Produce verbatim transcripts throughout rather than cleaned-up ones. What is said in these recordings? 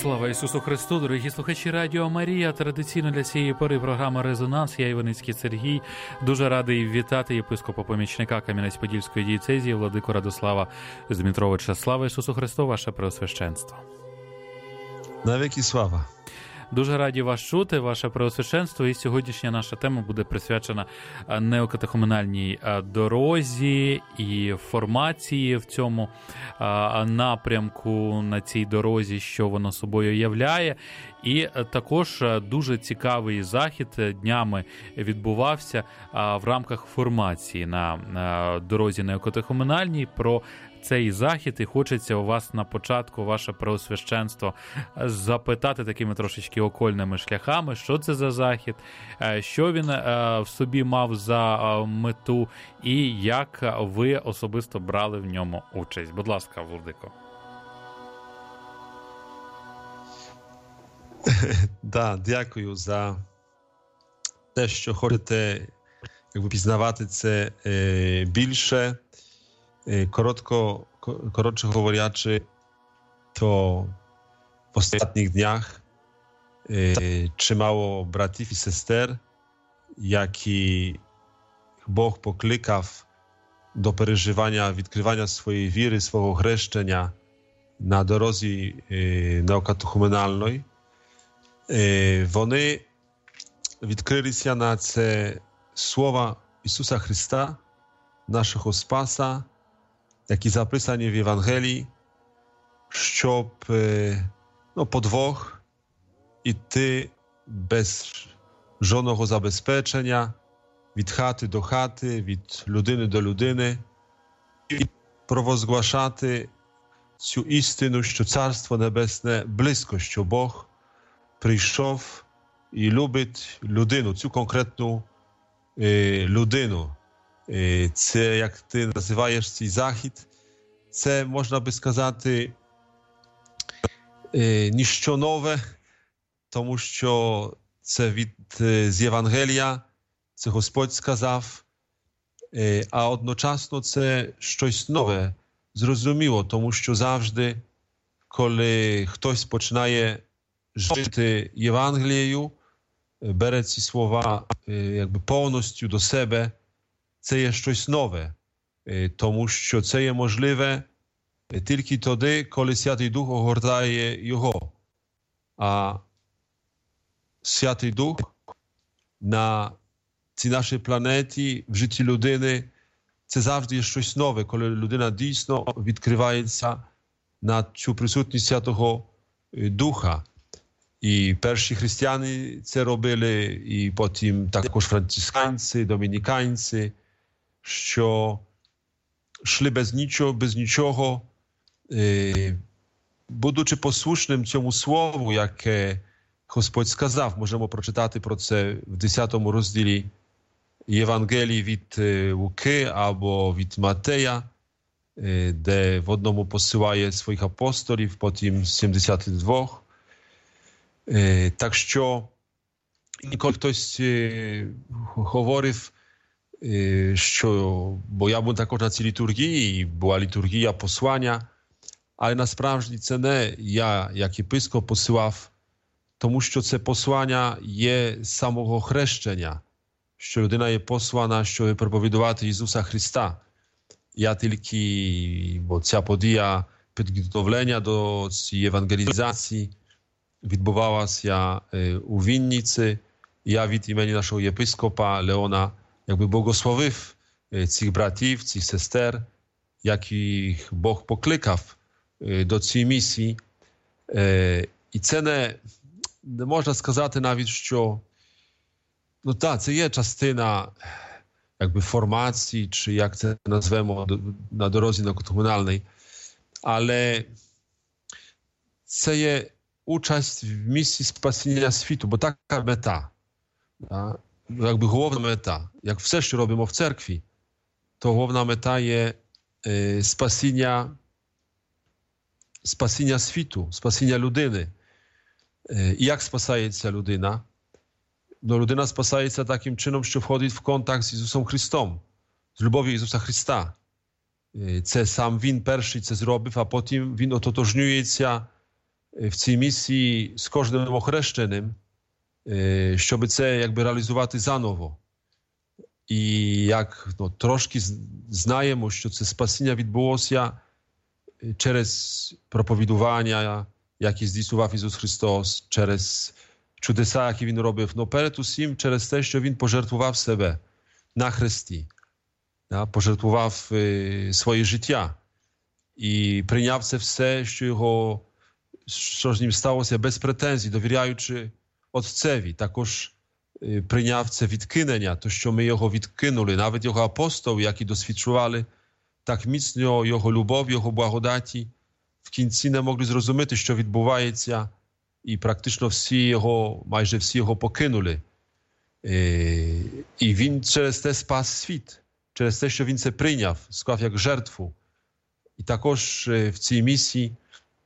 Слава Ісусу Христу, дорогі слухачі Радіо Марія. Традиційно для цієї пори програма «Резонанс». Я Іваницький Сергій. Дуже радий вітати єпископа-помічника Кам'янець-Подільської дієцезії владику Радослава Змітровича. Слава Ісусу Христу, ваше преосвященство. Навіки слава. Дуже раді вас чути, ваше преосвященство, і сьогоднішня наша тема буде присвячена неокатехуменальній дорозі і формації в цьому напрямку, на цій дорозі, що воно собою являє. І також дуже цікавий захід днями відбувався в рамках формації на дорозі неокатехуменальній. Про цей захід і хочеться у вас на початку, ваше преосвященство, запитати такими трошечки окольними шляхами, що це за захід, що він в собі мав за мету і як ви особисто брали в ньому участь. Будь ласка, владико. Да, дякую за те, що хочете якби пізнавати це е, більше. Коротко, коротше говорячи, то в ostatnich dniach e, чимало братів і сестер, які Бог покликав до переживання, відкривання своєї віри, свого хрещення на дорозі e, неокатехуменальної. E, вони відкрилися на це слова Ісуса Христа, нашого Спаса, які записані в Євангелії, щоб ну, по двох іти без жодного забезпечення, від хати до хати, від людини до людини, і провозглашати цю істину, що Царство Небесне близько, що Бог прийшов і любить людину, цю конкретну е, людину. Це, як ти називаєш цей захід, це, можна би сказати, ніщо нове, тому що це від, з Євангелія, це Господь сказав, а одночасно це щось нове, зрозуміло, тому що завжди, коли хтось починає жити Євангелією, бере ці слова якби повністю до себе, це є щось нове, тому що це є можливе тільки тоді, коли Святий Дух огортає його. А Святий Дух на цій нашій планеті, в житті людини, це завжди є щось нове, коли людина дійсно відкривається на цю присутність Святого Духа. І перші християни це робили, і потім також францисканці, домініканці, що йшли без нічого, без нічого, е, будучи послушним цьому слову, яке Господь сказав. Можемо прочитати про це в десятому розділі Євангелії від Луки або від Матея, е, де в одному посилає своїх апостолів, потім сімдесят два. Е, так що, коли хтось е, говорив, що, бо я був також на цій літургії, і була літургія послання, але насправді це не я, як єпископ, посилав, тому що це послання є самого хрещення, що людина є послана, щоб проповідувати Ісуса Христа. Я тільки, бо ця подія підготовлення до цієї евангелізації відбувалася у Вінниці, я від імені нашого єпископа Леона якби благословив цих братів, цих сестер, яких Бог покликав до цієї місії. І це не, не можна сказати навіть, що ну так, це є частина якби формації, чи як це назвемо на дорозі неокатехуменальній, але це є участь в місії спасіння світу, бо така мета. Так? Якби головна мета, як все, що робимо в церкві, то головна мета є е, спасіння, спасіння світу, спасіння людини. Е, і як спасається людина? No, людина спасається таким чином, що входить в контакт з Ісусом Христом, з любов'ю Ісуса Христа. Е, це сам Він перший це зробив, а потім Він ототожнюється в цій місії з кожним охрещеним, щоб це якби реалізувати заново. І як ну, трошки знаємо, що це спасіння відбулося через проповідування, які здійснював Ісус Христос, через чудеса, які Він робив, но перед усім через те, що Він пожертвував себе на хресті, да, пожертвував е, своє життя і прийняв це все, що його, що з ним сталося, без претензій, довіряючи Отцеві. Також е, прийняв це відкинення, то, що ми його відкинули, навіть його апостоли, які досвідчували так міцно його любов, його благодаті, в кінці не могли зрозуміти, що відбувається, і практично всі його, майже всі його покинули. Е, і він через те спас світ, через те, що він це прийняв, склав як жертву. І також е, в цій місії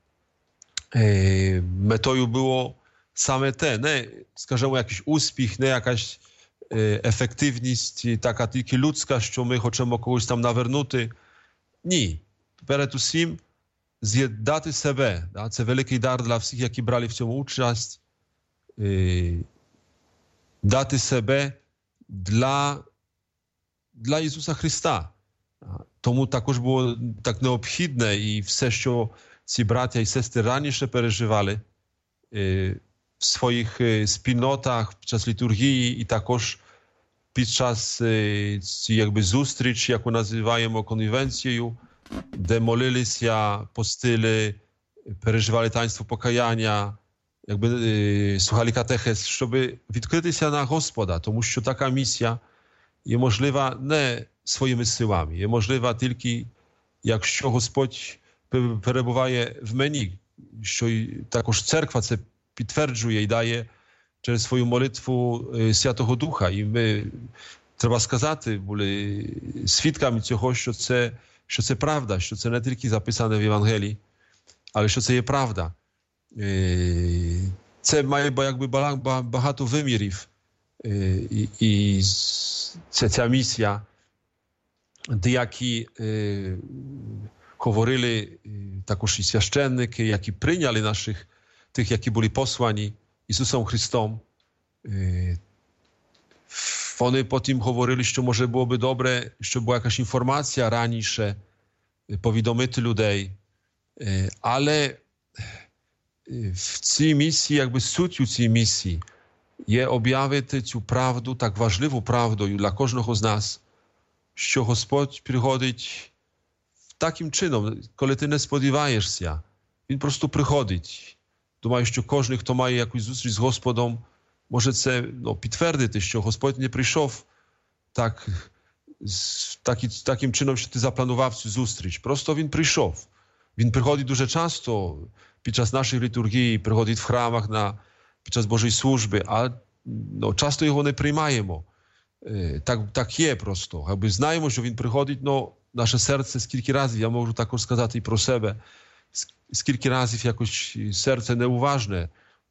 е, метою було саме те, не, скажімо, якийсь успіх, не якась е, ефективність така тільки людська, що ми хочемо когось там навернути. Ні. Перед усім з'єднати себе. Да? Це великий дар для всіх, які брали в цьому участь. Е, дати себе для, для Ісуса Христа. Тому також було так необхідне і все, що ці браття і сестри раніше переживали е, в своїх е, спільнотах під час літургії і також під час е, цієї якби зустріч, яку називаємо конвенцією, де молилися, постили, переживали таїнство покаяння, якби е, слухали катехез, щоб відкритися на Господа, тому що така місія є можлива не своїми силами, є можлива тільки, якщо Господь перебуває в мені, що і також церква це підтверджує і дає через свою молитву е, Святого Духа. І ми, треба сказати, були свідками цього, що це, що це правда, що це не тільки записане в Євангелії, але що це є правда. Це має якби багато вимірів. І, і ця, ця місія, деякі е, говорили також і священники, які прийняли наших, тих, які були послані Ісусом Христом. Е, вони потім говорили, що може було би добре, щоб була якась інформація раніше, повідомити людей. Е, але в цій місії, якби суть у цій місії є об'явити цю правду, так важливу правду для кожного з нас, що Господь приходить таким чином, коли ти не сподіваєшся. Він просто приходить. Думаю, що кожен, хто має якусь зустріч з Господом, може це ну, підтвердити, що Господь не прийшов так, такі, таким чином, що ти запланував цю зустріч. Просто Він прийшов. Він приходить дуже часто під час нашої літургії, приходить в храмах на, під час Божої служби, а ну, часто його не приймаємо. Так, так є просто. Якби знаємо, що він приходить, но наше серце скільки разів, я можу також сказати і про себе, скільки разів якось серце неуважне,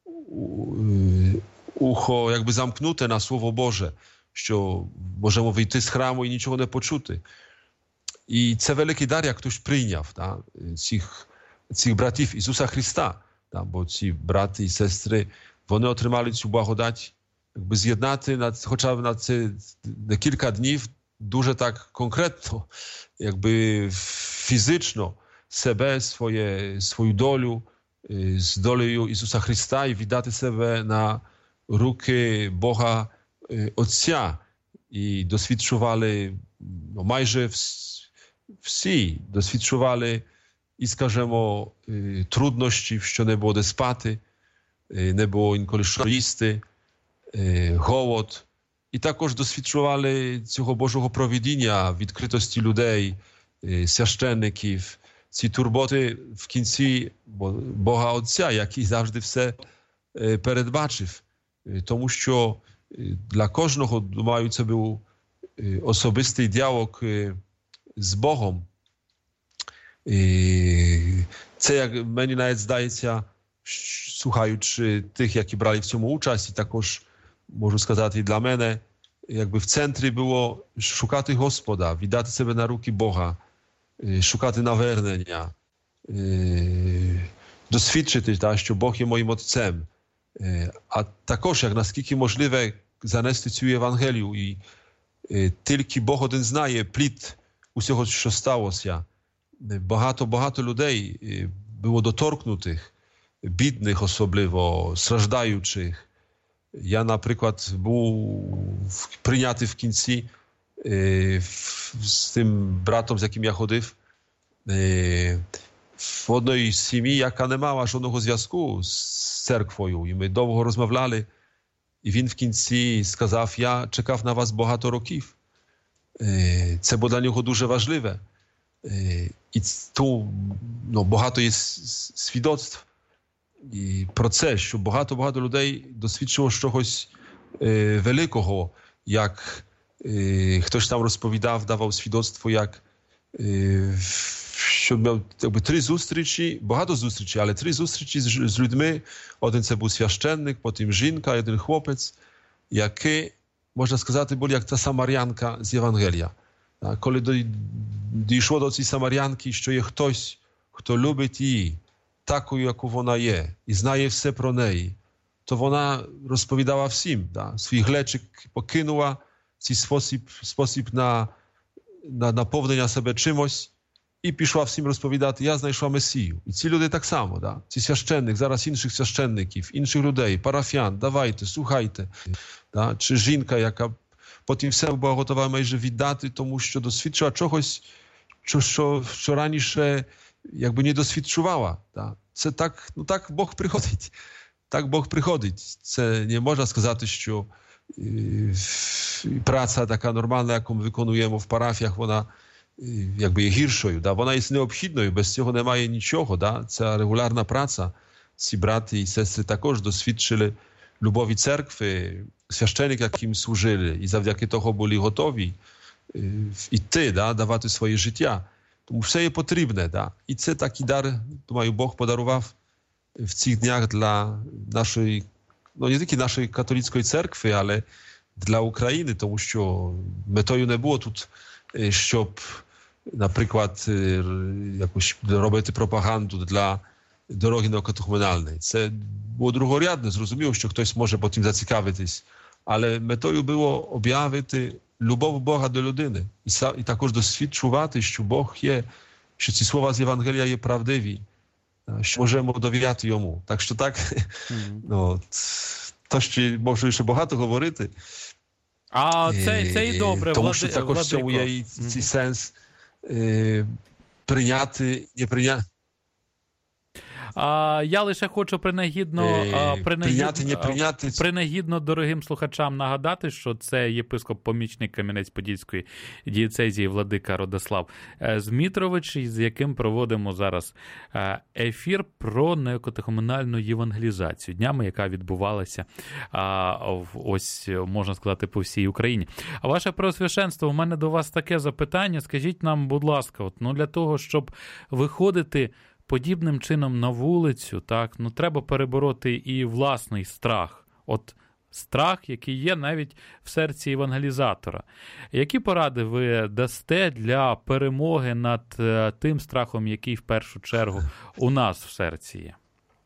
ухо якби замкнуте на Слово Боже, що можемо вийти з храму і нічого не почути. І це великий дар, як хтось прийняв да, цих, цих братів Ісуса Христа. Да, бо ці брати і сестри, вони отримали цю благодать, якби з'єднати на, хоча б на це на кілька днів дуже так конкретно, якби фізично себе, своє, свою долю з долею Ісуса Христа і віддати себе на руки Бога Отця. І досвідчували, ну, майже всі досвідчували і, скажімо, труднощів, що не було де спати, не було інколи що їсти, голод. І також досвідчували цього Божого провидіння, відкритості людей, священників, ці турботи в кінці Бога Отця, який завжди все передбачив. Тому що для кожного, думаю, це був особистий діалог з Богом. Це, як мені навіть здається, слухаючи тих, які брали в цьому участь, і також, можу сказати, і для мене, якби в центрі було шукати Господа, віддати себе на руки Бога, шукати навернення, досвідчити, да, що Бог є моїм Отцем. А також, як наскільки можливе, занести цю Євангелію. І тільки Бог один знає плід усього, що сталося. Багато-багато людей було доторкнутих, бідних особливо, страждаючих. Я, наприклад, був прийнятий в кінці з тим братом, з яким я ходив, в одній сім'ї, яка не мала жодного зв'язку з церквою. І ми довго розмовляли. І він в кінці сказав, я чекав на вас багато років. Це було для нього дуже важливе. І тут ну, багато є свідоцтв і про це, що багато-багато людей досвідчило чогось е, великого, як е, хтось там розповідав, давав свідоцтво, як е, що мав якби, три зустрічі, багато зустрічей, але три зустрічі з, з людьми. Один це був священник, потім жінка, один хлопець, які, можна сказати, були як та самарянка з Євангелія. Коли дійшло до цієї самарянки, що є хтось, хто любить її, такою, яку вона є, і знає все про неї, то вона розповідала всім. Да? Свій глечик покинула, цей спосіб, спосіб на, на наповнення себе чимось, і пішла всім розповідати, я знайшла Месію. І ці люди так само, да? Ці священник, зараз інших священників, інших людей, парафіян, давайте, слухайте. Да? Чи жінка, яка потім все була готова майже віддати, тому що досвідчила чогось, що, що, що раніше якби не досвідчувала. Да? Це так, ну так Бог приходить. Так Бог приходить. Це не можна сказати, що і, праця така нормальна, яку ми виконуємо в парафіях, вона і, якби є гіршою. Да? Вона є необхідною, без цього немає нічого. Да? Це регулярна праця. Ці брати і сестри також досвідчили любові церкви, священник, яким служили, і завдяки того були готові йти, да, давати своє життя. Тому все є потрібне. Да. І це такий дар, думаю, Бог подарував в цих днях для нашої, ну не тільки нашої католицької церкви, але для України, тому що метою не було тут, щоб, наприклад, якось робити пропаганду для дороги неокатехуменальної. Це було другорядне, зрозуміло, що хтось може потім зацікавитись. Але метою було об'явити любов Бога до людини. І, і також досвідчувати, що Бог є, що ці слова з Євангелія є правдиві, що можемо довіряти йому. Так що так, mm-hmm. ну, то ще можу ще багато говорити. А це, це і добре, тому Влади, що також в цьому є і цей mm-hmm. сенс е, прийняти, не прийняти. А, я лише хочу принагідно, е, принагідно, прийняти, не прийняти. принагідно дорогим слухачам нагадати, що це єпископ-помічник Кам'янець-Подільської дієцезії владика Родослав Змітрович, з яким проводимо зараз ефір про неокатехуменальну євангелізацію днями, яка відбувалася ось, можна сказати, по всій Україні. А ваше Преосвященство, у мене до вас таке запитання. Скажіть нам, будь ласка, от, ну, для того, щоб виходити подібним чином на вулицю, так, ну, треба перебороти і власний страх. От страх, який є навіть в серці евангелізатора. Які поради ви дасте для перемоги над тим страхом, який в першу чергу у нас в серці є?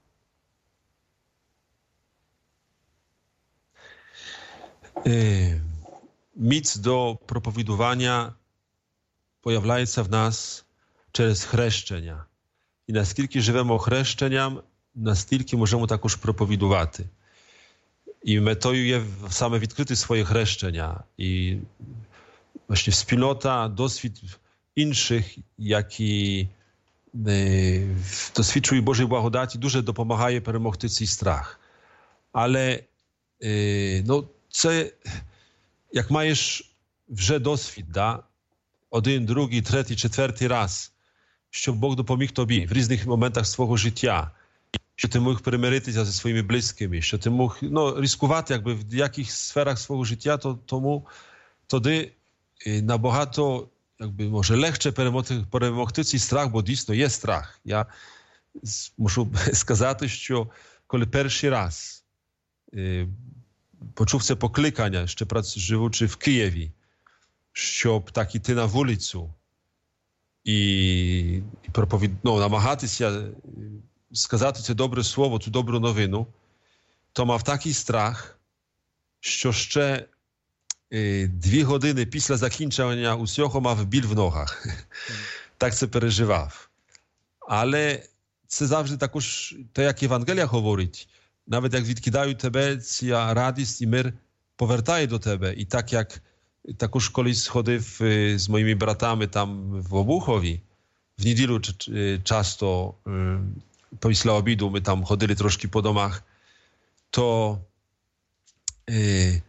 Е, міць до проповідування появляється в нас через хрещення. І наскільки живемо хрещенням, настільки можемо також проповідувати. І метою є саме відкрити своє хрещення. І właśnie спільнота, досвід інших, які досвідчують Божої благодаті, дуже допомагає перемогти цей страх. Але ну, це, як маєш вже досвід, да? Один, другий, третій, четвертий раз, щоб Бог допоміг тобі в різних моментах свого життя, що ти міг примиритися зі своїми близькими, що ти міг ну, ризикувати якби, в яких сферах свого життя, то тому тоді набагато якби, може, легше перемогти, перемогти цей страх, бо дійсно є страх. Я мушу сказати, що коли перший раз е, почув це покликання, ще живучи в Києві, щоб так іти на вулицю, І, і проповід... ну, намагатися сказати це добре слово, цю добру новину, то мав такий страх, що ще е, дві години після закінчення усього мав біль в ногах. Так це переживав. Але це завжди також, те, як Євангелія говорить, навіть як відкидають тебе, ця радість і мир повертає до тебе. І так як також колись ходив е, з моїми братами там в Обухові, в неділю е, часто е, після обіду ми там ходили трошки по домах, то е,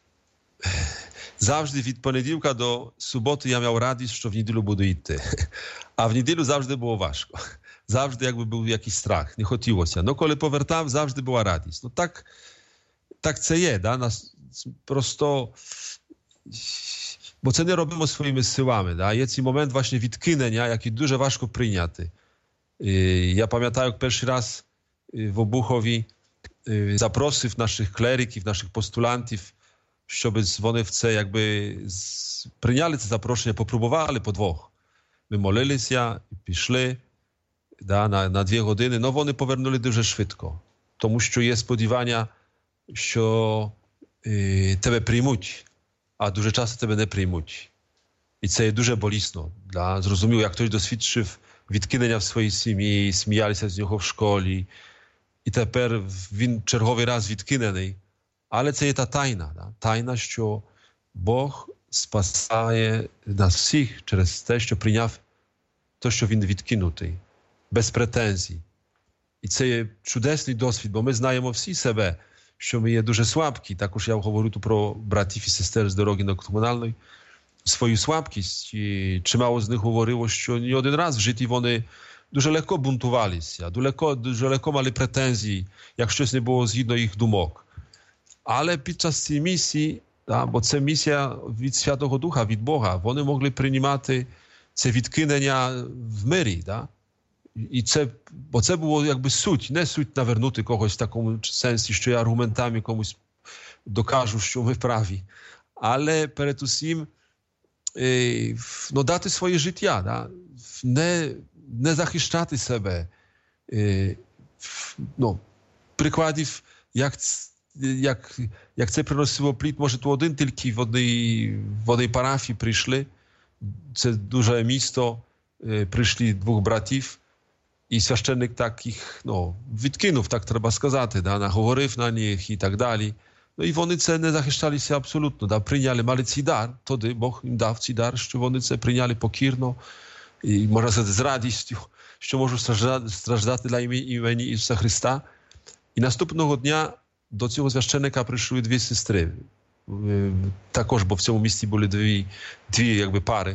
завжди від понеділка до суботи я мав радість, що в неділю буду йти. А в неділю завжди було важко. Завжди якби був якийсь страх, не хотілося. Ну, коли повертав, завжди була радість. Ну, так, так це є. Да? Нас просто... Бо це не робимо своїми силами. Да? Є цей момент właśnie відкинення, який дуже важко прийняти. І я пам'ятаю, як перший раз в Обухові запросив наших клериків, наших постулантів, щоб вони в це якби прийняли це запрошення, попробували по двох. Ми молилися, пішли да, на, на дві години, але вони повернули дуже швидко, тому що є сподівання, що е, тебе приймуть, а дуже часто тебе не приймуть. І це є дуже болісно. Да? Зрозуміло, як хтось досвідчив відкинення в своїй сім'ї, сміялися з нього в школі, і тепер він черговий раз відкинений. Але це є та тайна. Да? Тайна, що Бог спасає нас всіх через те, що прийняв те, що він відкинутий, без претензій. І це є чудесний досвід, бо ми знаємо всі себе, що ми є дуже слабкі. Також я говорю тут про братів і сестер з дороги на комунальної, свою слабкість. І чимало з них говорило, що не один раз в житті вони дуже легко бунтувалися, дуже легко, дуже легко мали претензії, як щось не було згідно їх думок. Але під час цієї місії, да, бо це місія від Святого Духа, від Бога, вони могли приймати це відкинення в мирі. Да? І це, бо це було якби суть, не суть навернути когось в такому сенсі, що я аргументами комусь докажу, що ми праві. Але перед усім е, ну, дати своє життя, да? не, не захищати себе. Е, ну, прикладів, як Як, як це приносило плід, може, то один тільки в одній, в одній парафії прийшли. Це дуже місто, е, прийшли двох братів, і священник так їх ну, відкинув, так треба сказати, да, наговорив на них і так далі. Ну і вони це не захищалися абсолютно, да, прийняли, мали цей дар, тоді Бог їм дав цей дар, що вони це прийняли покірно, і, можна сказати, з радістю, що можуть страждати, страждати для імені Ісуса Христа. І наступного дня до цього священника прийшли дві сестри. Також, бо в цьому місті були дві, дві якби, пари.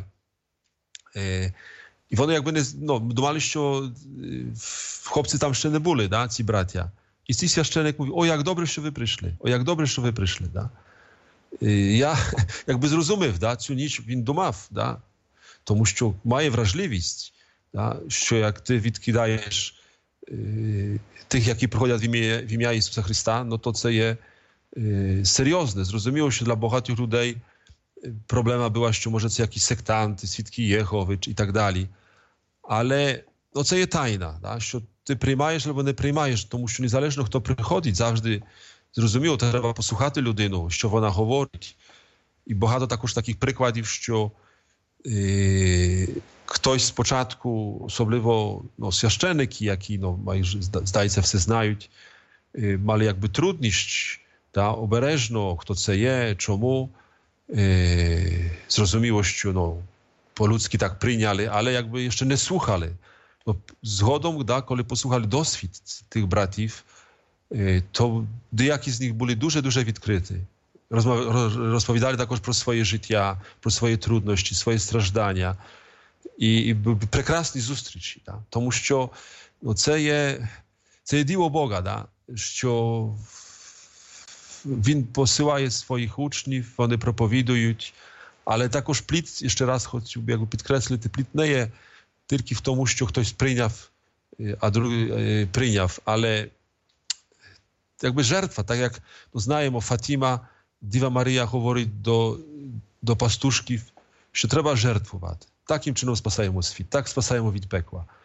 І вони якби не, ну, думали, що хлопці там ще не були, да, ці браття. І цей священик mówił, о, як добре, що ви прийшли. О, як добре, що ви прийшли. Да. І я якби зрозумів, да, цю ніч він думав, да, тому що має вражливість, да, що як ти відкидаєш тих, які приходять в ім'я, в ім'я Ісуса Христа, no to це є е, серйозне. Зрозуміло, що для багатьох людей проблема була, що може це якісь сектанти, свідки Єгови і так далі. Але no, це є тайна, да? Що ти приймаєш або не приймаєш, тому що незалежно хто приходить, завжди зрозуміло, треба послухати людину, що вона говорить. І багато також таких прикладів, що е, хтось спочатку, особливо no, священники, які, no, майже, здається, все знають, е, мали якби трудність, да, обережно, хто це є, чому. Е, зрозуміло, що no, по-людськи так прийняли, але якби ще не слухали. No, згодом, да, коли послухали досвід тих братів, е, то деякі з них були дуже-дуже відкриті. Розповідали також про своє життя, про свої труднощі, свої страждання. І, і прекрасні зустрічі. Да? Тому що ну, це, є, це є діло Бога, да? Що Він посилає своїх учнів, вони проповідують, але також плід, ще раз хочу якби підкреслити, плід не є тільки в тому, що хтось прийняв, а другий прийняв, але якби жертва, так як ну, знаємо, Фатіма, Діва Марія говорить до, до пастушків, що треба жертвувати. Таким чином спасаємо світ, так спасаємо від пекла.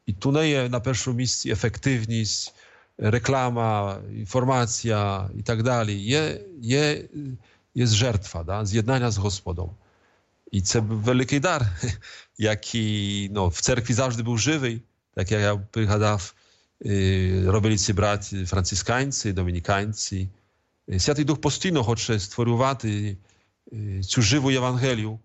І тут не є на першому місці ефективність, реклама, інформація і так далі. Є, є, є жертва, да? З'єднання з Господом. І це великий дар, який ну, в церкві завжди був живий, так як я пригадав, робили ці браті францисканці, домініканці. Святий Дух постійно хоче створювати цю живу Євангелію.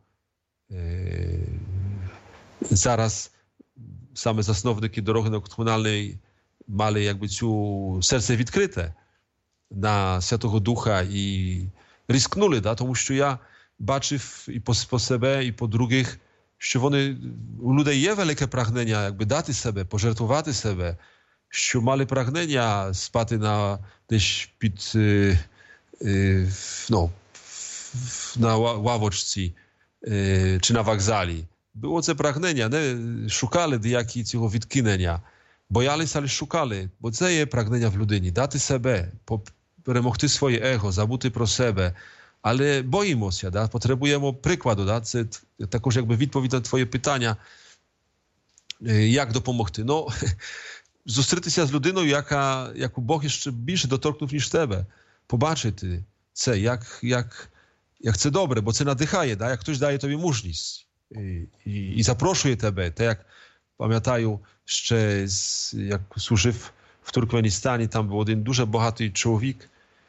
Зараз саме засновники дороги науково-комунальної мали якби цю серце відкрите на Святого Духа і ризикнули, да? Тому що я бачив і по, по себе, і по других, що вони, у людей є велике прагнення якби дати себе, пожертвувати себе, що мали прагнення спати на, десь під, е, е, ну, на ławочці е, чи на вокзалі. Było це прагнення, не шукали деякі цього відкинення, боялися, але шукали, бо це є прагнення в людині, дати себе, перемогти своє его, забути про себе, але боїмося, да? Потребуємо прикладу, да? Це також якби відповідь на твоє питання, як допомогти. Ну, зустрітися з людиною, яка, яку Бог ще більше доторкнув, ніж тебе, побачити це, як, як, як це добре, бо це надихає, да? Як хтось дає тобі мужність. І, і, і запрошує тебе, так як пам'ятаю, ще як служив в Туркменістані, там був один дуже багатий чоловік,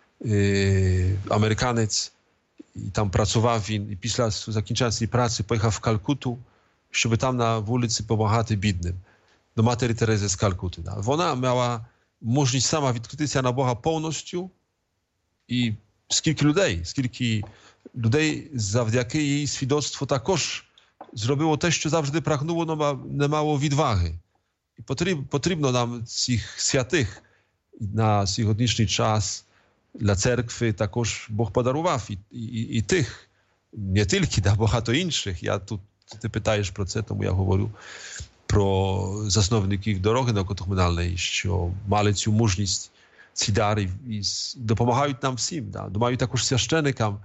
е, американець, і там працював він, і після закінчення цієї праці поїхав в Калкуту, щоб там на вулиці допомагати бідним, до матері Терези з Калкути. Да. Вона мала можливість сама відкритися на Бога повністю, і скільки людей, скільки людей завдяки її свідоцтву також зробило те, що завжди прагнуло, но не мало відваги. І потрібно, потрібно нам цих святих на сьогоднішній час для церкви також Бог подарував. І, і, і тих, не тільки, да, багато інших. Я тут, ти питаєш про це, тому я говорю про засновників дороги науково-комунальної, що мали цю мужність, ці дари і допомагають нам всім. Да. Думаю, також священикам.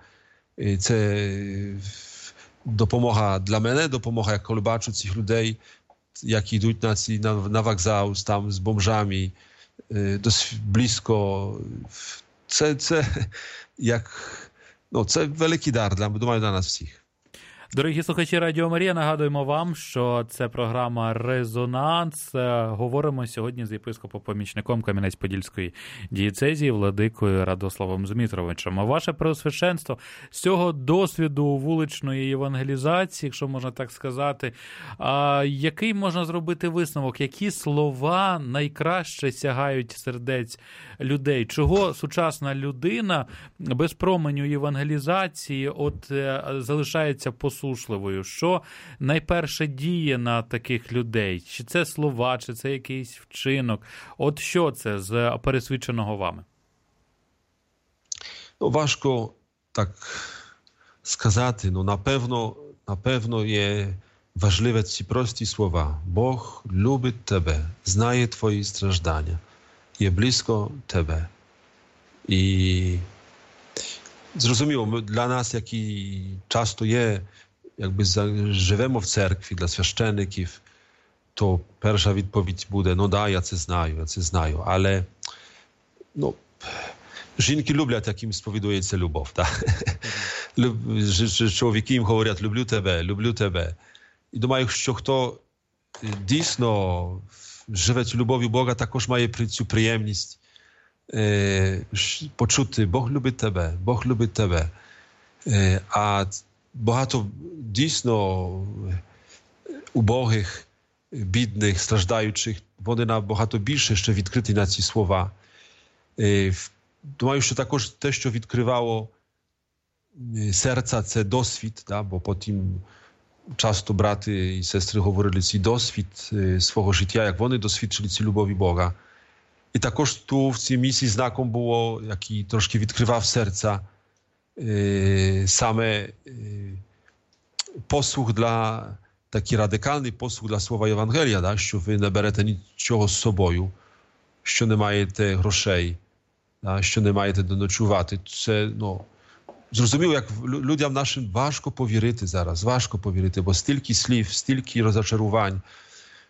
Це допомога для мене, допомога, як коли бачу цих людей, які йдуть на, ці, на, на вокзал там з бомжами, досить близько. Це, це, як, ну, це великий дар, для, думаю, для нас всіх. Дорогі слухачі Радіо Марія, нагадуємо вам, що це програма «Резонанс». Говоримо сьогодні з єпископом-помічником Кам'янець-Подільської дієцезії владикою Радославом Змітровичем. А ваше преосвященство, з цього досвіду вуличної евангелізації, якщо можна так сказати, а який можна зробити висновок? Які слова найкраще сягають сердець людей? Чого сучасна людина без променю євангелізації от залишається посушливою? Що найперше діє на таких людей? Чи це слова, чи це якийсь вчинок? От що це з пересвідченого вами? Ну, важко так сказати. Ну, напевно, напевно є важливі ці прості слова. Бог любить тебе, знає твої страждання, є близько тебе. І зрозуміло, для нас, які часто є, якби живемо в церкві, для священиків, то перша відповідь буде, ну да, я це знаю, я це знаю, але ну, жінки люблять, як їм сповідується любов, так? Чоловіки їм говорять, люблю тебе, люблю тебе. І думаю, що хто дійсно живе цю любов'ю Бога, також має цю приємність е, почути, Бог любить тебе, Бог любить тебе. Е, а багато дійсно убогих, бідних, страждаючих, вони набагато більше ще відкриті на ці слова. Е, думаю, що також те, що відкривало серця, це досвід, да? Бо потім часто брати і сестри говорили цей досвід свого життя, як вони досвідчили цю любові Бога. І також tu в цій місії знаком було, який трошки відкривав серця, е, саме е, послух для, такий радикальний послух для слова Євангелія, да? Що ви не берете нічого з собою, що не маєте грошей, да? Що не маєте доночувати. Це, ну, зрозуміло, як людям нашим важко повірити зараз, важко повірити, бо стільки слів, стільки розчарувань,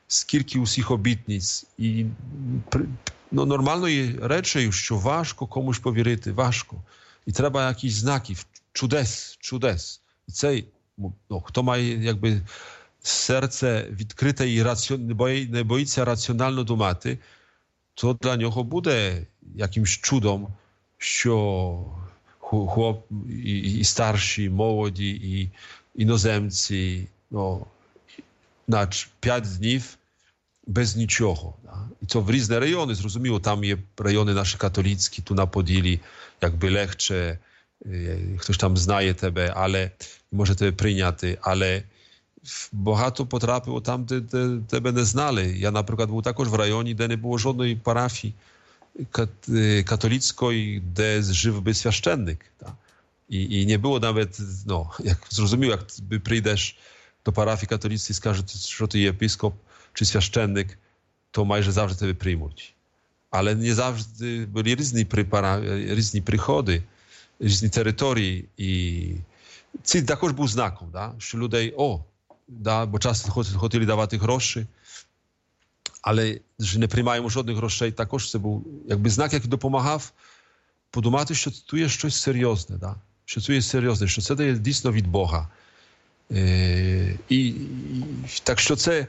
скільки усіх обітниць. І ну, нормальної речі, що важко комусь повірити, важко. І треба якісь знаки, чудес, чудес. І цей, ну, хто має якби серце відкрите і раціон... не, бої... не боїться раціонально думати, то для нього буде якимсь чудом, що хлоп і, і старші, і молоді, і іноземці, ну, на п'ять днів без нічого. Да? І це в різні райони, зрозуміло, там є райони наші католицькі, tu na Podili, якби легше, хтось там знає тебе, але може тебе прийняти, але багато потрапило там, де, де тебе не знали. Я, наприклад, був також в районі, де не було жодної парафії katolickiej, де жив би священник. Да? І, і не було навіть, ну, як зрозумів, як ти прийдеш до парафії католицької і скажуть, що ти є епископ чи священник, то майже завжди тебе приймуть. Але не завжди були різні, припара... різні приходи, різні території. І це також був знаком, да? Що людей, о, да, бо часто хотіли давати гроші, але że не приймаємо жодних грошей, також це був якби знак, який допомагав подумати, що тут є щось серйозне, да? Що це є серйозне, що це є дійсно від Бога. Е, і, і так що це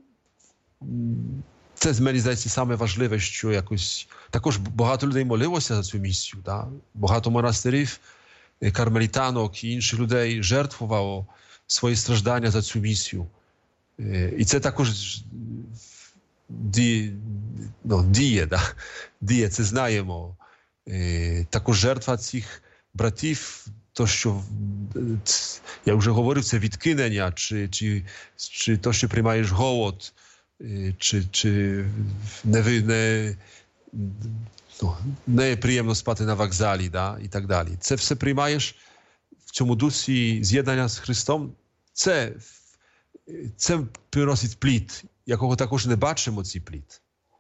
це, мені здається, саме важливе, що якось також багато людей молилося за цю місію, да? Багато монастирів, кармелітанок і інших людей жертвувало свої страждання за цю місію. Е, і це також ді, ну, діє, да? Діє, це знаємо. Е, також жертва цих братів, то, що я вже говорив, це відкинення, чи, чи, чи то, що приймаєш голод, чи, чи не, не, ну, не є приємно спати на вокзалі, да? І так далі. Це все приймаєш в цьому дусі з'єднання з Христом. Це, це приносить плід, якого також не бачимо, цей плід.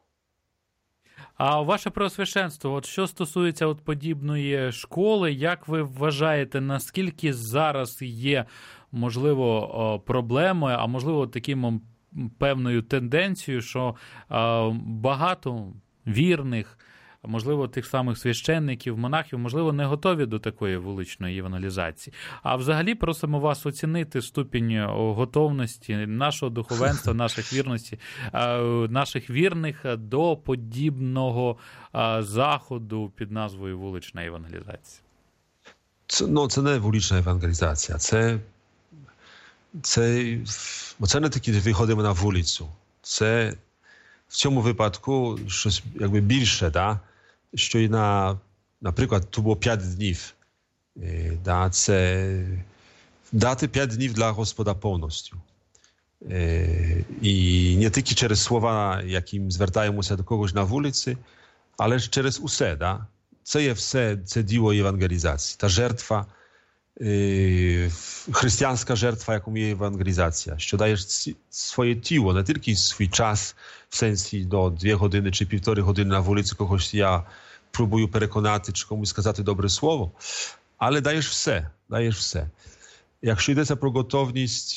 А ваше Преосвященство, от що стосується от подібної школи, як ви вважаєте, наскільки зараз є, можливо, проблемою, а можливо, таким певною тенденцією, що багато вірних, можливо, тих самих священників, монахів, можливо, не готові до такої вуличної евангелізації. А взагалі просимо вас оцінити ступінь готовності нашого духовенства, наших вірності, наших вірних до подібного заходу під назвою вулична евангелізація. Це, ну, це не вулична евангелізація, це, це, це не тільки виходимо на вулицю, це в цьому випадку щось якби більше, да? Що і на, наприклад, тут було п'ять днів. Да? Це дати п'ять днів для Господа повністю. І не тільки через слова, яким звертаємося до когось на вулиці, але ж через усе. Да? Це є все, це діло євангелізації. Та жертва, християнська жертва, яку є євангелізація, що даєш своє тіло, не тільки свій час, в сенсі до дві години чи півтори години на вулиці когось я пробую переконати чи комусь сказати добре слово, але даєш все, даєш все. Якщо йдеться про готовність,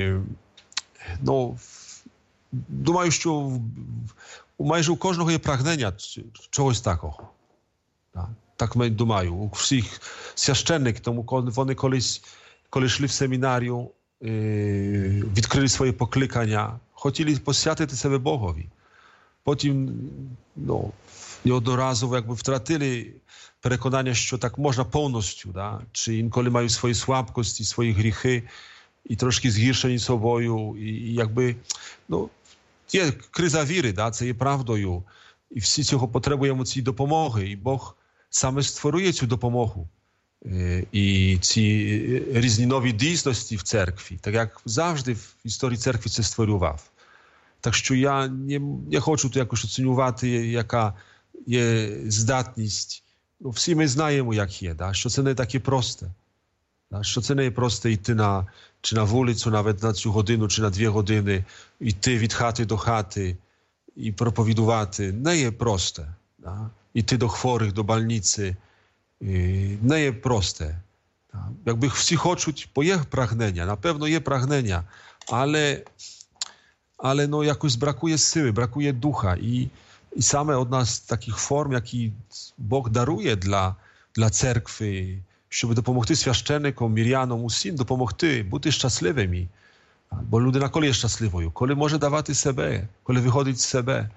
ну, думаю, що майже у кожного є прагнення чогось такого. Так я думаю, у всіх священників, тому вони колись, коли йшли в семінарію, відкрили своє покликання, хотіли посвятити себе Богові. Потім, ну, неодноразово якби втратили переконання, що так можна повністю, да? Чи інколи мають свої слабкості, свої гріхи і трошки згіршені собою. І, і якби, ну, є криза віри, да? Це є правдою. І всі цього потребуємо цієї допомоги. І Бог саме створює цю допомогу. І ці різні нові дійсності в церкві, так як завжди в історії церкви це створював. Так що я не, не хочу тут якось оцінювати, яка є здатність. Ну, всі ми знаємо, як є, да? Що це не таке просте. Да? Що це не є просто йти на, чи на вулицю, навіть на цю годину, чи на дві години, йти від хати до хати і проповідувати. Не є просте. Да? Йти до хворих, до больниці. Не є просте. Якби всі хочуть, бо є прагнення, на pewno є прагнення, але ale no jakoś brakuje siły, brakuje ducha i, i same od nas takich form, jaki Bóg daruje dla, dla cerkwy, żeby dopomogти священникам, мирянам, усім допомогти бути щасливими. Бо людина коли є щасливою? Коли може давати себе, коли виходить з себе.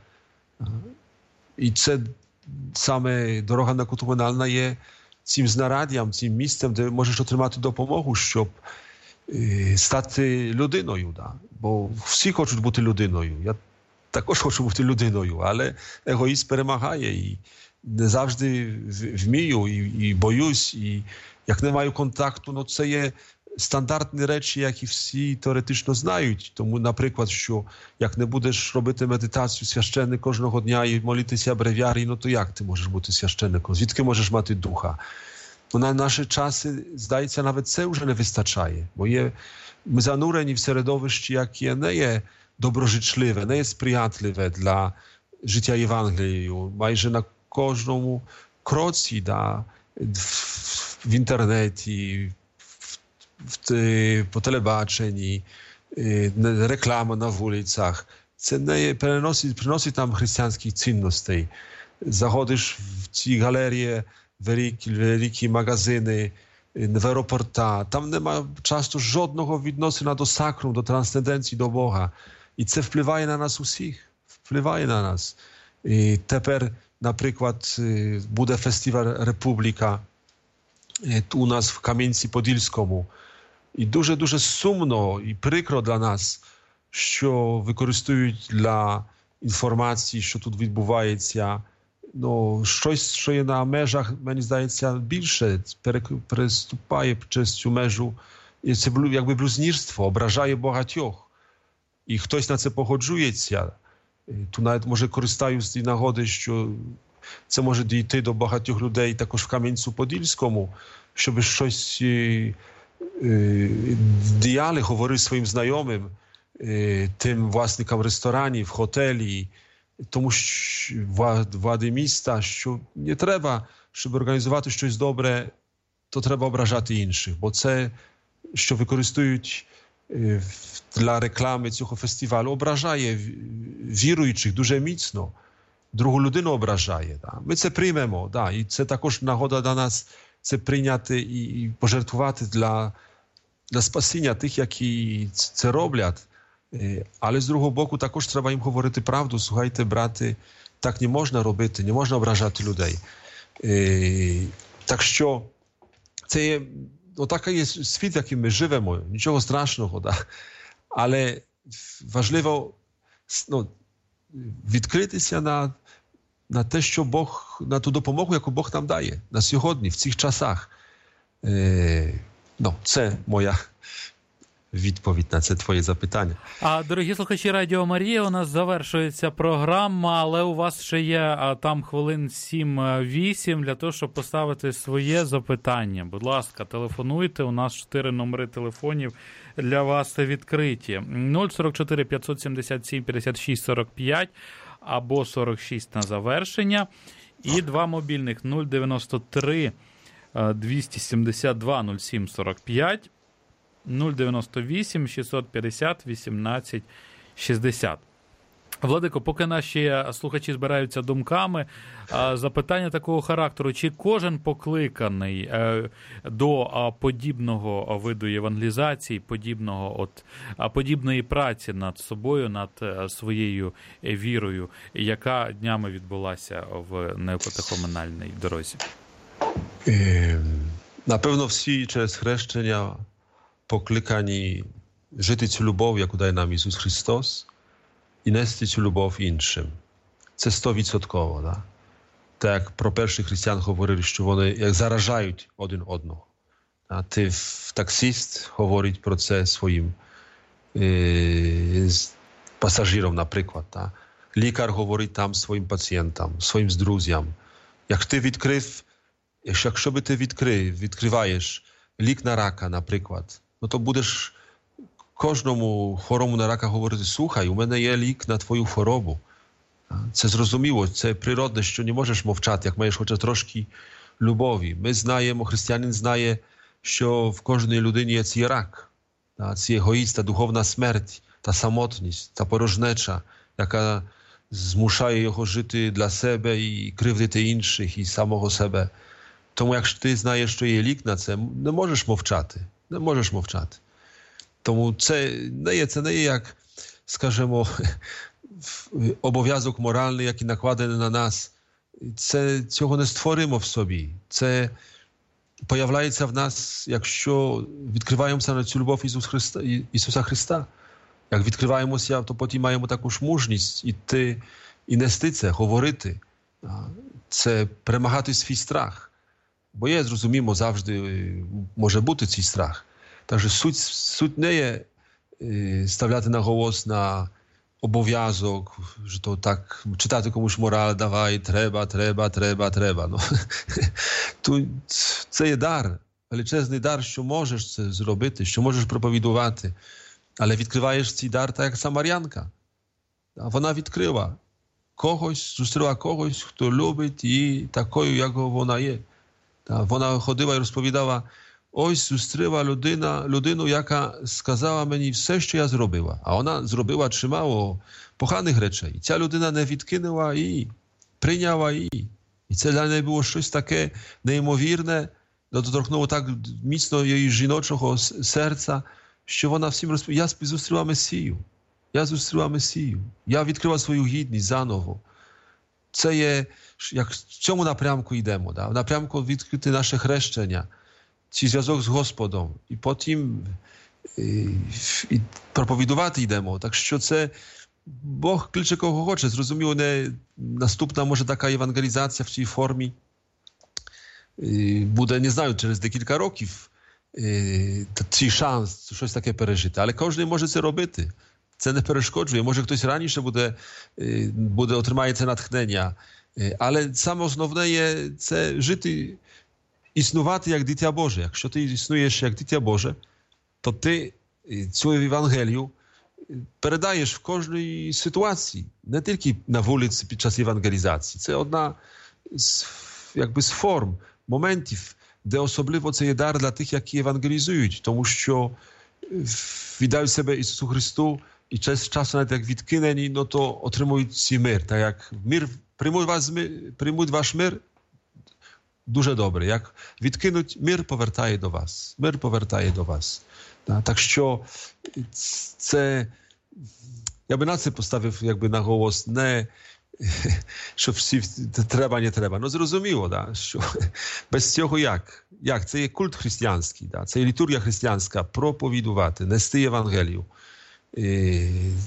І це саме дорога некатехуменальна є цим знараддям, цим місцем, де можеш отримати допомогу, щоб е, стати людиною. Да? Бо всі хочуть бути людиною. Я також хочу бути людиною, але егоїзм перемагає і не завжди вмію і, і боюсь. І як не маю контакту, ну це є стандартні речі, які всі теоретично знають. Тому, наприклад, що як не будеш робити медитацію священник кожного дня і молитися бревіарії, ну то як ти можеш бути священником? Звідки можеш мати духа? Ну, на наші часи, здається, навіть це вже не вистачає. Бо є, ми занурені в середовище, яке не є доброжичливе, не є сприятливе для життя Євангелією. Майже на кожному кроці, да, в, в інтернеті, в, по телебаченні, реклама на вулицях. Це не приносить, приносить нам християнських цінностей. Заходиш в ці галерії, великі, великі магазини, в аеропорта. Там нема часто жодного відносина до сакрум, до трансценденції, до Бога. І це впливає на нас усіх. Впливає на нас. І тепер, наприклад, буде фестиваль «Републіка» у нас в Кам'янці-Подільському. І дуже-дуже сумно і прикро для нас, що використовують для інформації, що тут відбувається, ну, щось, що є на межах, мені здається, більше, переступає через цю межу. І це якби блюзнірство, ображає багатьох. І хтось на це погоджується. Тут навіть, може, користаюсь з нагоди, що це може дійти до багатьох людей також в Кам'янцю-Подільському, щоб щось діяли, говорили своїм знайомим, тим власникам ресторанів, готелі, тому що влади міста, що не треба, щоб організувати щось добре, то треба ображати інших, бо це, що використовують для реклами цього фестивалю, ображає віруючих дуже міцно, другу людину ображає. Да. Ми це приймемо, да, і це також нагода для нас це прийняти і, і пожертвувати для, для спасіння тих, які це роблять. Але з другого боку також треба їм говорити правду. Слухайте, брати, так не можна робити, не можна ображати людей. Так що це є, отакий є світ, в яким ми живемо, нічого страшного, да. Але важливо, ну, відкритися на, на те, що Бог, на ту допомогу, яку Бог нам дає на сьогодні, в цих часах. Е, ну, це моя відповідь на це твоє запитання. А, дорогі слухачі Радіо Марія, у нас завершується програма, але у вас ще є а, там хвилин сім-вісім для того, щоб поставити своє запитання. Будь ласка, телефонуйте, у нас чотири номери телефонів для вас відкриті. нуль сорок чотири п'ятсот сімдесят сім п'ятдесят шість сорок п'ять або сорок шість на завершення. І два мобільних нуль дев'яносто три двісті сімдесят два нуль сім сорок п'ять, нуль дев'яносто вісім шістсот п'ятдесят вісімнадцять шістдесят. Владико, поки наші слухачі збираються думками, запитання такого характеру. Чи кожен покликаний до подібного виду евангелізації, подібного, от, подібної праці над собою, над своєю вірою, яка днями відбулася в неокатехуменальній дорозі? Напевно, всі через хрещення покликані жити цю любов, яку дає нам Ісус Христос, і нести цю любов іншим. Це стовідсотково, да? Так як про перших християн говорили, що вони як заражають один одного. А ти таксист говорить про це своїм е, пасажирам, наприклад. Да? Лікар говорить там своїм пацієнтам, своїм друзям. Як ти відкрив, якщо би ти відкрив, відкриваєш лік на рака, наприклад, ну то будеш кожному хворому на рака говорити: слухай, у мене є лік на твою хворобу. Це зрозуміло, це природне, що не можеш мовчати, як маєш хоча трошки любові. Ми знаємо, християнин знає, що в кожній людині є цей рак, цей егоїст, духовна смерть, та самotність, та порожнеча, яка змушає його жити для себе і кривдити інших, і самого себе. Тому якщо ти знаєш, що є лік на це, не можеш мовчати. Не можеш мовчати. Тому це не є, це не є як, скажімо, обов'язок моральний, який накладений на нас. Це, цього не створимо в собі. Це появляється в нас, якщо відкриваємося на цю любов Ісуса Христа, Ісуса Христа. Як відкриваємося, то потім маємо таку ж мужність іти і нести це, говорити. Це перемагати свій страх. Бо є, зрозуміло, завжди може бути цей страх. Takže суть, суть не є ставляти на голос на обов'язок, що то так, читати комусь мораль, давай, треба, треба, треба, треба. Ну, тут це є дар, величезний дар, що можеш це зробити, що можеш проповідувати, але відкриваєш цей дар так, як Самарянка. Вона відкрила когось, зустріла когось, хто любить її такою, як вона є. Вона ходила і розповідала: ось зустріла людина, людину, яка сказала мені все, що я зробила. А вона зробила чимало поганих речей. Ця людина не відкинула її, прийняла її. І це для неї було щось таке неймовірне, доторкнуло так міцно її жіночого серця, що вона всім розповіла: я зустріла Месію. Я зустріла Месію. Я відкрила свою гідність заново. Це є, як в цьому напрямку йдемо, да? В напрямку відкрити наше хрещення, цей зв'язок з Господом, і потім і, і проповідувати йдемо. Так що це Бог кличе кого хоче. Зрозуміло, не наступна може така євангелізація в цій формі і буде, не знаю, через декілька років і, цей шанс щось таке пережити. Але кожен може це робити. Це не перешкоджує. Може хтось раніше буде, буде отримає це натхнення. Але саме основне є це жити, існувати як дитя Боже. Якщо ти існуєш як дитя Боже, то ти цю Євангелію передаєш в кожній ситуації. Не тільки на вулиці під час євангелізації. Це одна з, якби, з форм, моментів, де особливо це є дар для тих, які євангелізують. Тому що віддають себе Ісусу Христу і час часу навіть як відкинені, ну то отримують цей мир. Так як мир, приймуть, вас, приймуть ваш мир, дуже добре. Як відкинуть, мир повертає до вас. Мир повертає до вас. Так що це, я би на це поставив якби на голос, не що всі треба, не треба. Ну зрозуміло, да, що без цього як? Як? Це є культ християнський, да? Це є літургія християнська, проповідувати, нести Євангелію. І,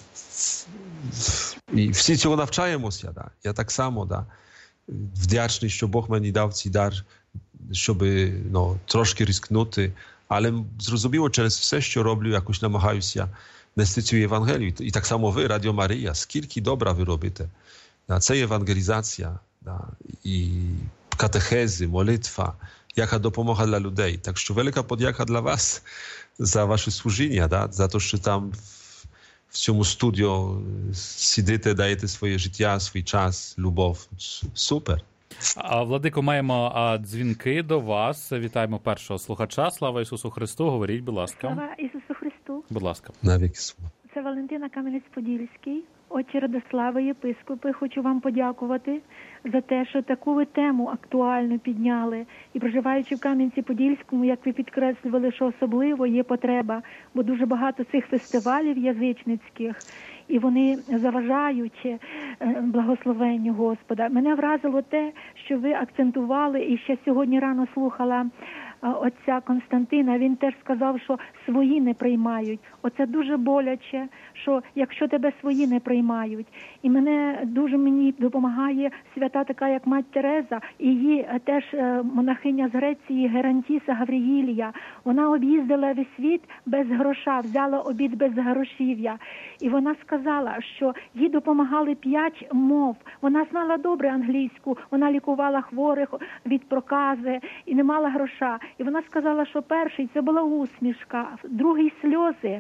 і всі цього навчаємося. Да? Я так само, да? Вдячний, що Бог мені дав цей дар, щоб, ну, трошки ризикнути. Але зрозуміло, через все, що роблю, якось намагаюся нести цю Євангелію. І так само ви, Радіо Марія, скільки добра ви робите. Да? Це євангелізація, да? І катехези, молитва, яка допомога для людей. Так що велика подяка для вас за ваше служіння, да? За те, що там в, в цьому студіо сидите, даєте своє життя, свій час, любов. Супер. А, Владико, маємо а, дзвінки до вас. Вітаємо першого слухача. Слава Ісусу Христу. Говоріть, будь ласка. Слава Ісусу Христу. Будь ласка. Навіки слава. Це Валентина Кам'янець-Подільський. Отче Радославе, єпископи, хочу вам подякувати за те, що таку ви тему актуальну підняли. І проживаючи в Кам'янці-Подільському, як ви підкреслювали, що особливо є потреба, бо дуже багато цих фестивалів язичницьких, і вони заважають благословенню Господа. Мене вразило те, що ви акцентували, і ще сьогодні рано слухала отця Константина, він теж сказав, що свої не приймають. Оце дуже боляче, що якщо тебе свої не приймають. І мене дуже мені допомагає свята така, як мать Тереза, і її теж монахиня з Греції Герантіса Гавріїлія. Вона об'їздила весь світ без гроша, взяла обід без грошів'я. І вона сказала, що їй допомагали п'ять мов. Вона знала добре англійську, вона лікувала хворих від прокази і не мала гроша. І вона сказала, що перший – це була усмішка, другий – сльози,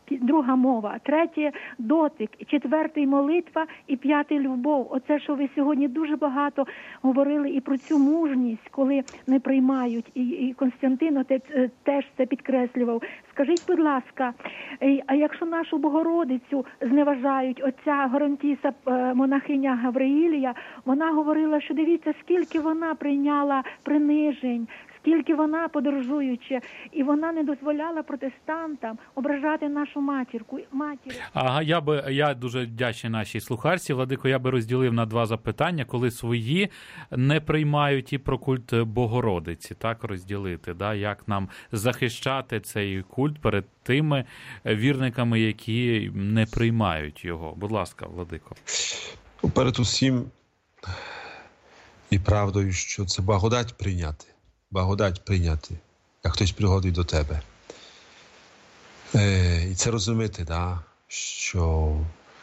друга мова, третє дотик, четвертий молитва і п'ятий любов. Оце, що ви сьогодні дуже багато говорили і про цю мужність, коли не приймають. І, і Константин отець теж це підкреслював. Скажіть, будь ласка, а якщо нашу Богородицю зневажають, оця Горонтіса монахиня Гавриїлія, вона говорила, що дивіться, скільки вона прийняла принижень, скільки вона, подорожуючи, і вона не дозволяла протестантам ображати нашу матірку. матір. Ага, я би я дуже вдячний нашій слухарці. Владико, я би розділив на два запитання, коли свої не приймають і про культ Богородиці, так розділити, да, як нам захищати цей культ перед тими вірниками, які не приймають його. Будь ласка, Владико. Перед усім і правдою, що це благодать прийняти. Благодать прийняти, як хтось приходить до тебе. Е, і це розуміти, да, що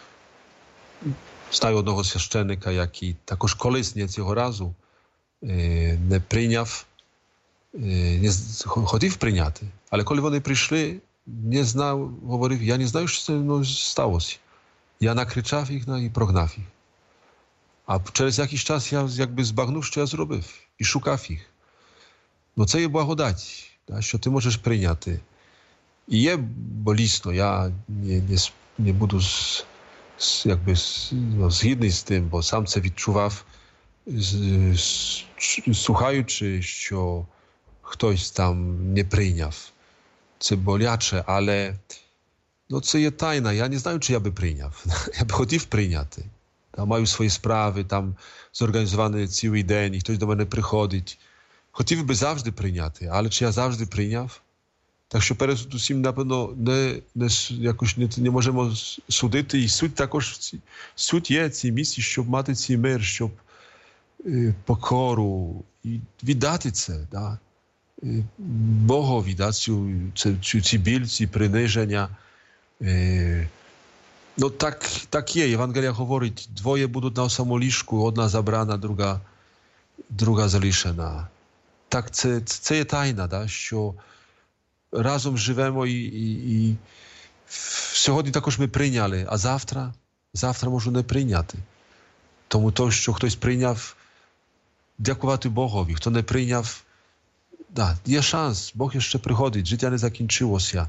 знаю одного священника, який також колись не цього разу е, не прийняв, е, не хотів прийняти, але коли вони прийшли, не знав, говорив, я не знаю, що це ну, сталося. Я накричав їх і прогнав їх. А через якийсь час я якби збагнув, що я зробив, і шукав їх. Ну, це є благодать, да, що ти можеш прийняти. І є болісно, я не, не, не буду з, з, якби, ну, згідний з тим, бо сам це відчував, з, з, слухаючи, що хтось там не прийняв. Це боляче, але ну, це є тайна. Я не знаю, чи я би прийняв. Я б хотів прийняти. Там маю свої справи, там зорганізований цілий день, і хтось до мене приходить. Хотів би завжди прийняти, але чи я завжди прийняв? Так що перед усім, напевно, не, не, якось не, не можемо судити. І суть також, суть є цій місії, щоб мати цей мир, щоб е, покору і віддати це, да? е, Богові, да? цю, цю, цю, ці біль, ці приниження. Е, ну так, так є, Євангелія говорить, двоє будуть на самому ліжку, одна забрана, друга, друга залишена. Так, це, це є тайна, да? Що разом живемо і, і, і сьогодні також ми прийняли, а завтра, завтра можу не прийняти. Тому то, що хтось прийняв, дякувати Богові, хто не прийняв, да, є шанс, Бог ще приходить, життя не закінчилося.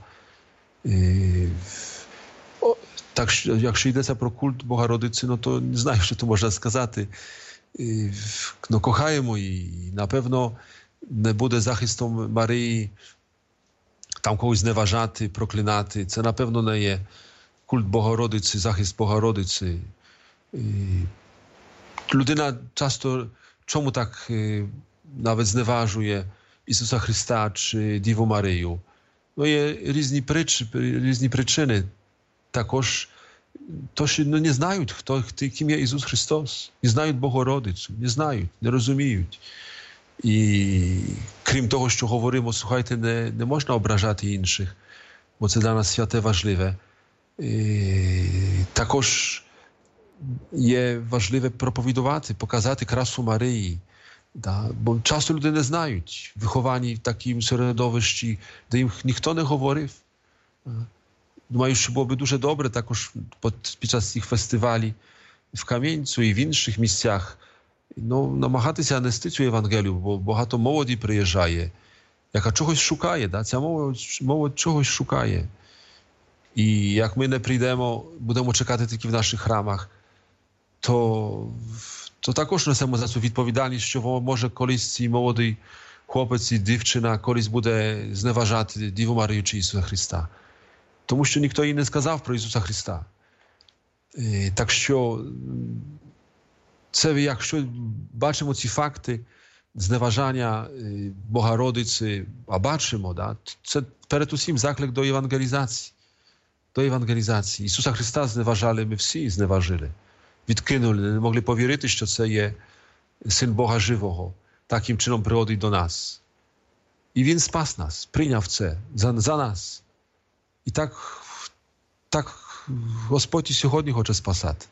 І, о, так, якщо йдеться про культ Богородиці, ну то не знаю, що то можна сказати. І, ну, кохаємо її, напевно, не буде захистом Марії, там когось зневажати, проклинати. Це, напевно, не є культ Богородиці, захист Богородиці. І людина часто, чому так навіть зневажує Ісуса Христа чи Діву Марію? Ну, є різні, прич, різні причини. Також то, що ну, не знають, хто, ким є Ісус Христос. Не знають Богородицю, не знають, не розуміють. І крім того, що говоримо, слухайте, не, не можна ображати інших, бо це для нас святе важливе. І також є важливе проповідувати, показати красу Марії. Да? Бо часто люди не знають, виховані в такому середовищі, де їм ніхто не говорив. Думаю, що було б дуже добре також під час цих фестивалів в Кам'янцю і в інших місцях ну, намагатися нести цю Євангелію, бо багато молоді приїжджає, яка чогось шукає, да? Ця молодь, молодь чогось шукає. І як ми не прийдемо, будемо чекати тільки в наших храмах, то, то також несемо за цю відповідальність, що може колись цей молодий хлопець і дівчина колись буде зневажати Діву Марію чи Ісуса Христа. Тому що ніхто їй не сказав про Ісуса Христа. І, так що це, якщо бачимо ці факти зневажання Богородиці, а бачимо, да, це перед усім заклик до євангелізації. До євангелізації. Ісуса Христа зневажали, ми всі зневажили. Відкинули, не могли повірити, що це є Син Бога живого. Таким чином приходить до нас. І Він спас нас, прийняв це за, за нас. І так, так Господь і сьогодні хоче спасати.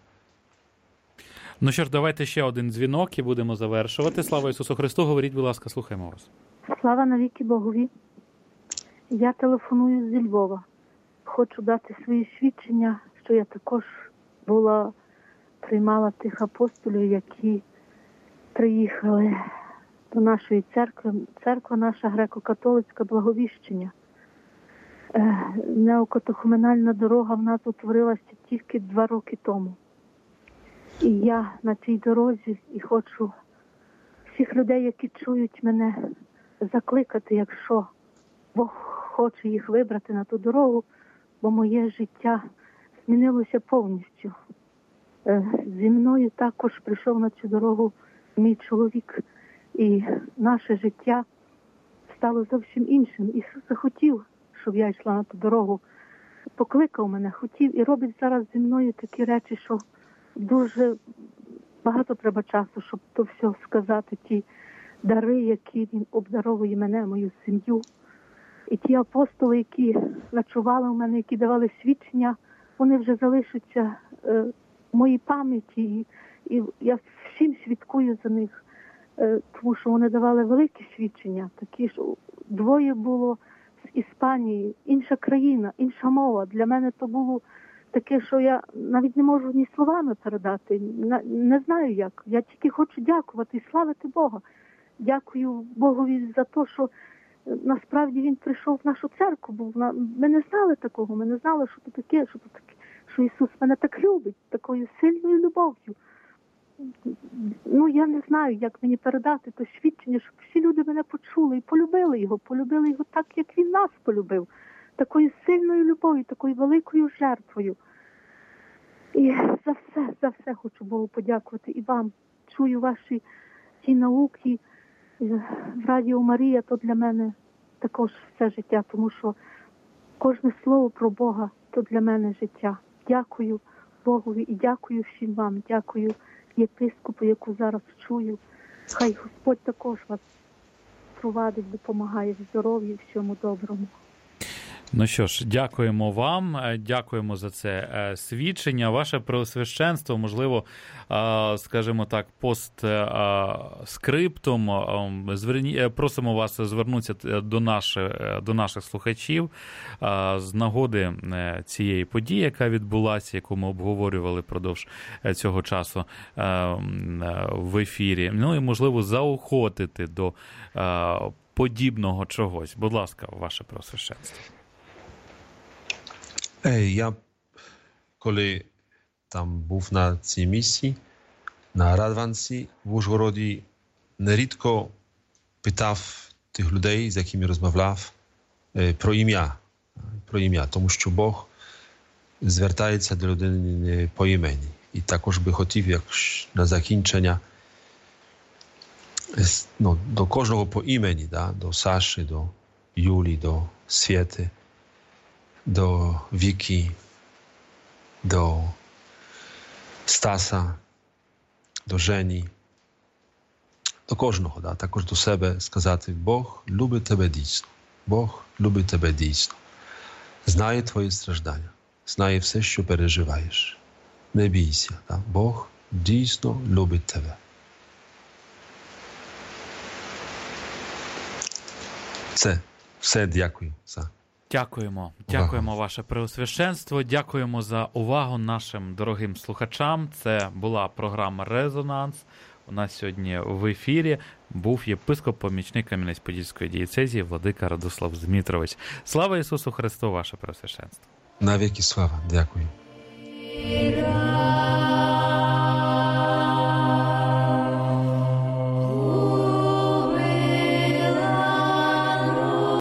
Ну що ж, давайте ще один дзвінок і будемо завершувати. Слава Ісусу Христу, говоріть, будь ласка, слухаємо вас. Слава навіки Богові. Я телефоную зі Львова. хочу дати свої свідчення, що я також була, приймала тих апостолів, які приїхали до нашої церкви. Церква наша греко-католицька Благовіщення. Неокатехуменальна дорога в нас утворилася тільки два роки тому. І я на цій дорозі і хочу всіх людей, які чують мене, закликати, якщо Бог хоче їх вибрати на ту дорогу, бо моє життя змінилося повністю. Зі мною також прийшов на цю дорогу мій чоловік, і наше життя стало зовсім іншим. Ісус захотів, щоб я йшла на ту дорогу, покликав мене, хотів і робить зараз зі мною такі речі, що дуже багато треба часу, щоб то все сказати, ті дари, які він обдаровує мене, мою сім'ю. І ті апостоли, які ночували в мене, які давали свідчення, вони вже залишаться е, в моїй пам'яті. І, і я всім свідкую за них, е, тому що вони давали великі свідчення. Такі, що двоє було з Іспанії, інша країна, інша мова. Для мене то було таке, що я навіть не можу ні словами передати. Не, не знаю як. Я тільки хочу дякувати і славити Бога. Дякую Богові за те, що насправді він прийшов в нашу церкву, бо ми не знали такого, ми не знали, що це таке, що це таке, що Ісус мене так любить, такою сильною любов'ю. Ну, я не знаю, як мені передати то свідчення, щоб всі люди мене почули і полюбили його, полюбили його так, як він нас полюбив, такою сильною любов'ю, такою великою жертвою. І за все, за все хочу Богу подякувати і вам. Чую ваші ті науки в Радіо Марія, то для мене також все життя, тому що кожне слово про Бога, то для мене життя. Дякую Богові і дякую всім вам, дякую єпископу, яку зараз чую. Хай Господь також вас провадить, допомагає в здоров'ї, всьому доброму. Ну що ж, дякуємо вам, дякуємо за це свідчення. Ваше преосвященство, можливо, скажімо так, постскриптум, просимо вас звернутися до наших, до наших слухачів з нагоди цієї події, яка відбулася, яку ми обговорювали продовж цього часу в ефірі. Ну і, можливо, заохотити до подібного чогось. Будь ласка, ваше преосвященство. Я, коли там був на цій місії, на Радванці в Ужгороді, нерідко питав тих людей, з якими розмовляв, про ім'я, про ім'я, тому що Бог звертається до людини по імені. І також би хотів, як на закінчення, ну, до кожного по імені, да? До Саші, до Юлі, до Свєти, do Wiki, do Stasa, do Żeni, do кожного, да, також до себе сказати: Бог любить тебе дійсно, Бог любить тебе дійсно, знає твої страждання, знає все, що переживаєш. Не бійся, да? Бог дійсно любить тебе. Це все, дякую за. Дякуємо. Дякуємо, ваше преосвященство. Дякуємо за увагу нашим дорогим слухачам. Це була програма «Резонанс». У нас сьогодні в ефірі був єпископ-помічник Кам'янець-Подільської дієцезії владика Радослав Змітрович. Слава Ісусу Христу, ваше преосвященство. Навіки слава. Дякую.